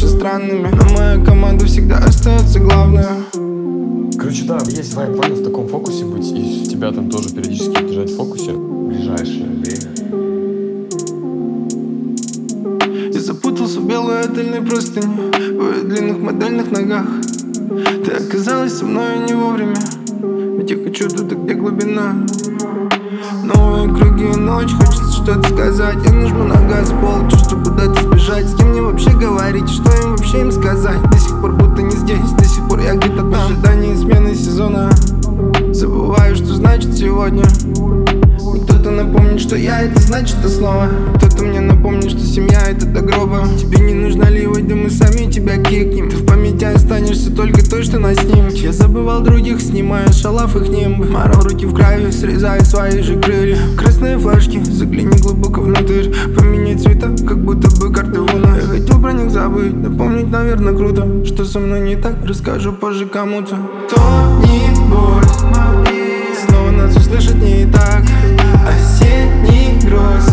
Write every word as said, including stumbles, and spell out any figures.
странными, но моя команда всегда остается главная. Короче, да, есть вайб, понял, в таком фокусе быть, и тебя там тоже периодически держать в фокусе в ближайшее время. Я запутался в белой отельной простыне, в ее длинных модельных ногах. Ты оказалась со мной не вовремя, ведь я хочу туда, где глубина. Новые круги, ночь, хочется что-то сказать. Я нажму на газ, пол, чтобы куда-то сбежать. С кем мне вообще говорить, что им вообще им сказать? До сих пор будто не здесь, до сих пор я где-то там. В ожидании смены сезона забываю, что значит сегодня. И кто-то напомнит, что я — это значит основа. Кто-то мне напомнит, что семья — это до гроба. Тебе не нужно ливать, да мы сами тебя кикнем. Ты в памяти останешься только той, что нас снимет. Я забывал других, снимая шалав их нимбы. Морал руки в крови, срезая свои же крылья. Красные флешки, загляни глубоко внутрь. Поменяй цвета, как будто бы карты вуна. Я хотел про них забыть, напомнить, наверное, круто. Что со мной не так, расскажу позже кому-то. Кто-нибудь снова нас услышит не так. Осенний гроз